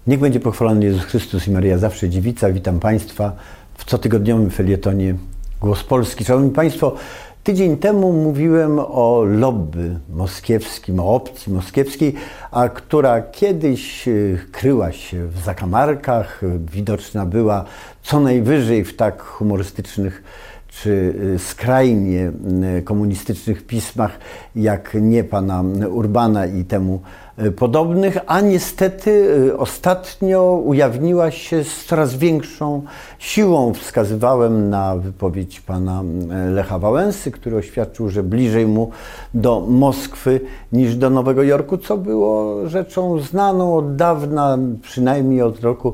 Niech będzie pochwalony Jezus Chrystus i Maryja zawsze dziewica. Witam Państwa w cotygodniowym felietonie Głos Polski. Szanowni Państwo, tydzień temu mówiłem o lobby moskiewskim, o opcji moskiewskiej, a która kiedyś kryła się w zakamarkach, widoczna była co najwyżej w tak humorystycznych czy skrajnie komunistycznych pismach, jak nie pana Urbana i temu podobnych, a niestety ostatnio ujawniła się z coraz większą siłą. Wskazywałem na wypowiedź pana Lecha Wałęsy, który oświadczył, że bliżej mu do Moskwy niż do Nowego Jorku, co było rzeczą znaną od dawna, przynajmniej od roku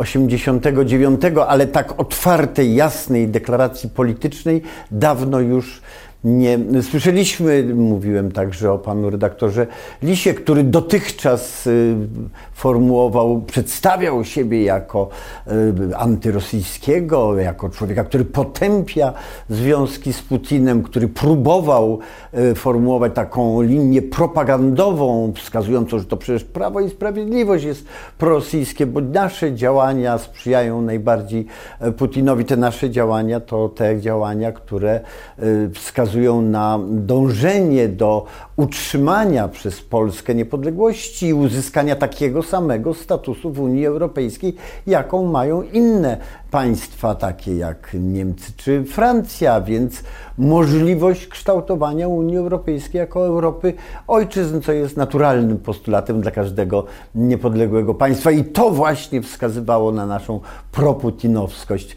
89, ale tak otwartej, jasnej deklaracji politycznej dawno już nie słyszeliśmy. Mówiłem także o panu redaktorze Lisie, który dotychczas przedstawiał siebie jako antyrosyjskiego, jako człowieka, który potępia związki z Putinem, który próbował formułować taką linię propagandową, wskazującą, że to przecież Prawo i Sprawiedliwość jest prorosyjskie, bo nasze działania sprzyjają najbardziej Putinowi. Te nasze działania to te działania, które wskazują na dążenie do utrzymania przez Polskę niepodległości i uzyskania takiego samego statusu w Unii Europejskiej, jaką mają inne państwa, takie jak Niemcy czy Francja, więc możliwość kształtowania Unii Europejskiej jako Europy ojczyzn, co jest naturalnym postulatem dla każdego niepodległego państwa. I to właśnie wskazywało na naszą proputinowskość.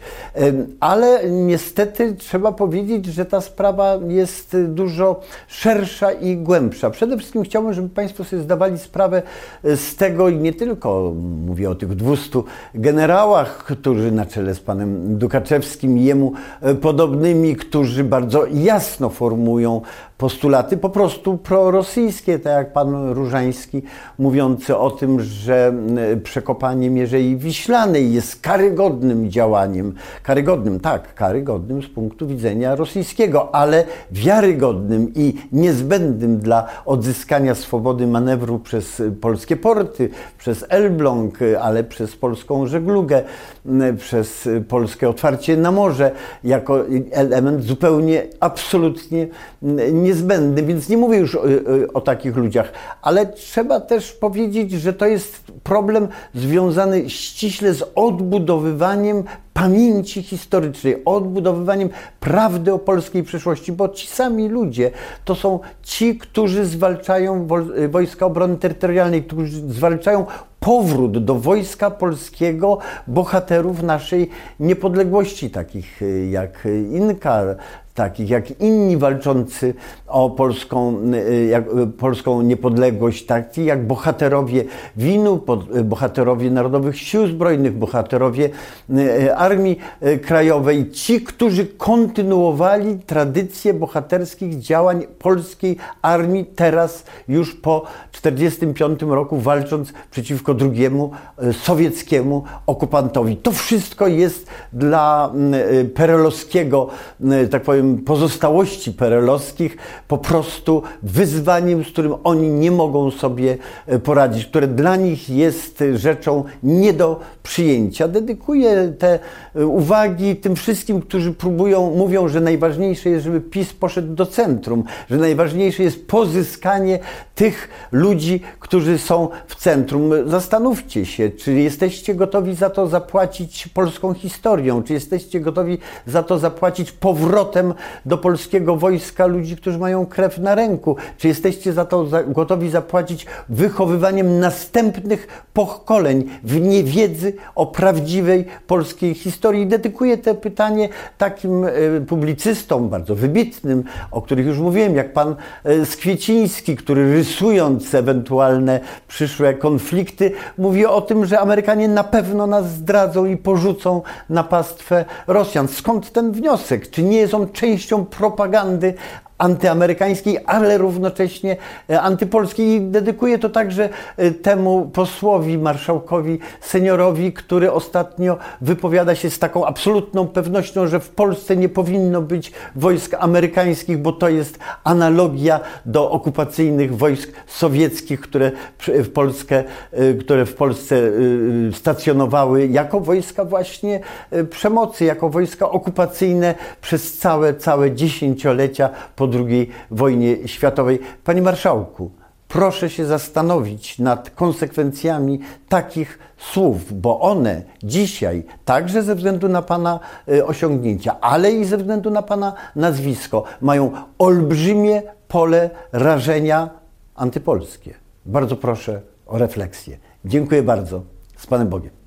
Ale niestety trzeba powiedzieć, że ta sprawa jest dużo szersza i głębsza. Przede wszystkim chciałbym, żeby Państwo sobie zdawali sprawę z tego, i nie tylko mówię o tych 200 generałach, którzy na czele z panem Dukaczewskim i jemu podobnymi, którzy bardzo jasno formułują postulaty po prostu prorosyjskie, tak jak pan Różański, mówiący o tym, że przekopanie Mierzei Wiślanej jest karygodnym działaniem. Karygodnym z punktu widzenia rosyjskiego, ale wiarygodnym i niezbędnym dla odzyskania swobody manewru przez polskie porty, przez Elbląg, ale przez polską żeglugę, przez polskie otwarcie na morze, jako element zupełnie, absolutnie niezbędny, więc nie mówię już o takich ludziach, ale trzeba też powiedzieć, że to jest problem związany ściśle z odbudowywaniem pamięci historycznej, odbudowywaniem prawdy o polskiej przeszłości, bo ci sami ludzie to są ci, którzy zwalczają Wojska Obrony Terytorialnej, którzy zwalczają powrót do Wojska Polskiego bohaterów naszej niepodległości, takich jak Inka, takich jak inni walczący o polską niepodległość, takich jak bohaterowie WIN-u, bohaterowie Narodowych Sił Zbrojnych, bohaterowie Armii Krajowej, ci, którzy kontynuowali tradycję bohaterskich działań polskiej armii teraz już po 1945 roku, walcząc przeciwko drugiemu sowieckiemu okupantowi. To wszystko jest dla perelowskiego, tak powiem, pozostałości perelowskich po prostu wyzwaniem, z którym oni nie mogą sobie poradzić, które dla nich jest rzeczą nie do przyjęcia. Dedykuję te uwagi tym wszystkim, którzy mówią, że najważniejsze jest, żeby PiS poszedł do centrum, że najważniejsze jest pozyskanie tych ludzi, którzy są w centrum. Zastanówcie się, czy jesteście gotowi za to zapłacić polską historią, czy jesteście gotowi za to zapłacić powrotem do polskiego wojska ludzi, którzy mają krew na ręku, czy jesteście za to gotowi zapłacić wychowywaniem następnych pokoleń w niewiedzy o prawdziwej polskiej historii. Dedykuję to pytanie takim publicystom bardzo wybitnym, o których już mówiłem, jak pan Skwieciński, który rysując ewentualne przyszłe konflikty mówi o tym, że Amerykanie na pewno nas zdradzą i porzucą na pastwę Rosjan. Skąd ten wniosek? Czy nie jest on częścią propagandy antyamerykańskiej, ale równocześnie antypolskiej. I dedykuję to także temu posłowi, marszałkowi seniorowi, który ostatnio wypowiada się z taką absolutną pewnością, że w Polsce nie powinno być wojsk amerykańskich, bo to jest analogia do okupacyjnych wojsk sowieckich, które w Polsce stacjonowały jako wojska właśnie przemocy, jako wojska okupacyjne przez całe dziesięciolecia po II wojnie światowej. Panie marszałku, proszę się zastanowić nad konsekwencjami takich słów, bo one dzisiaj, także ze względu na Pana osiągnięcia, ale i ze względu na Pana nazwisko, mają olbrzymie pole rażenia antypolskie. Bardzo proszę o refleksję. Dziękuję bardzo. Z Panem Bogiem.